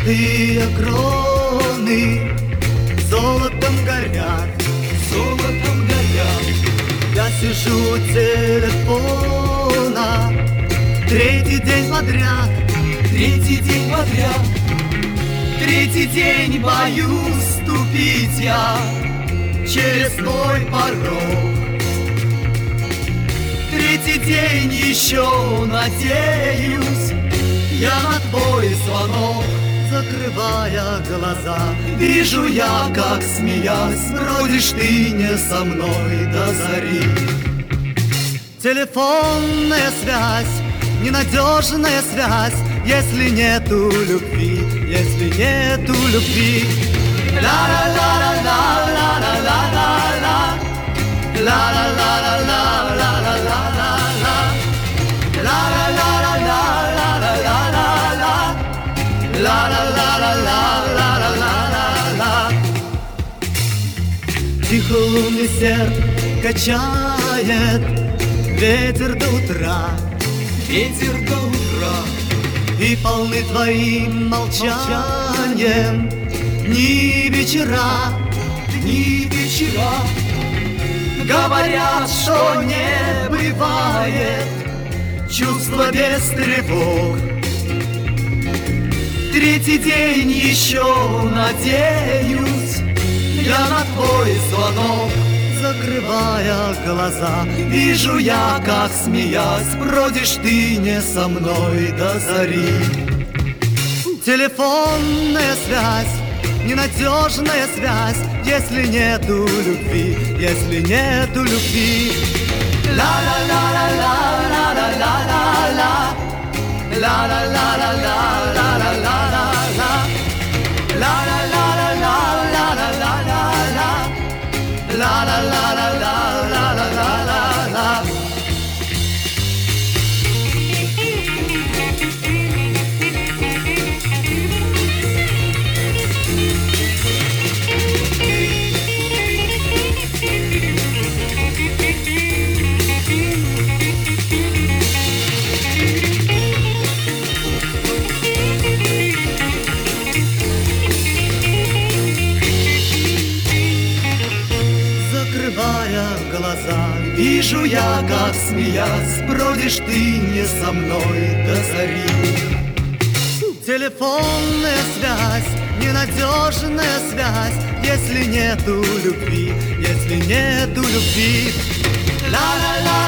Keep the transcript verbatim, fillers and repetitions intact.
Золотые кроны золотом горят, золотом горят. я сижу у телефона третий день подряд, Третий день подряд, третий день боюсь ступить я через твой порог. Третий день еще надеюсь я на твой звонок. Закрывая глаза, вижу я, как смеясь, бродишь ты не со мной до зари. Телефонная связь, ненадежная связь, если нету любви, если нету любви. Ла-ла-ла-ла-ла-ла-ла-ла-ла, ла-ла-ла-ла-ла-ла-ла-ла-ла, ла-ла-ла-ла-ла-ла-ла-ла, ла-ла-ла-ла-ла-ла-ла-ла. Тихо лунный серп качает ветер до утра, ветер до утра. и полны твоим молчанием дни вечера, Дни вечера говорят, что не бывает чувства без тревог. Третий день еще надеюсь я на твой звонок. Закрывая глаза, вижу я, как смеясь, бродишь ты не со мной до зари. Телефонная связь, ненадежная связь, если нету любви, если нету любви. Ла-ла-ла-ла-ла-ла-ла-ла-ла, ла-ла-ла-ла-ла-ла-ла-ла-ла, ла-ла-ла-ла-ла-ла-ла-ла-ла, ла-ла-ла-ла-ла-ла-ла-ла-ла. Закрывая глаза, вижу я, как смеясь, бродишь ты не со мной до зари. Телефонная связь, ненадежная связь, если нету любви, если нету любви. Ла-ла-ла.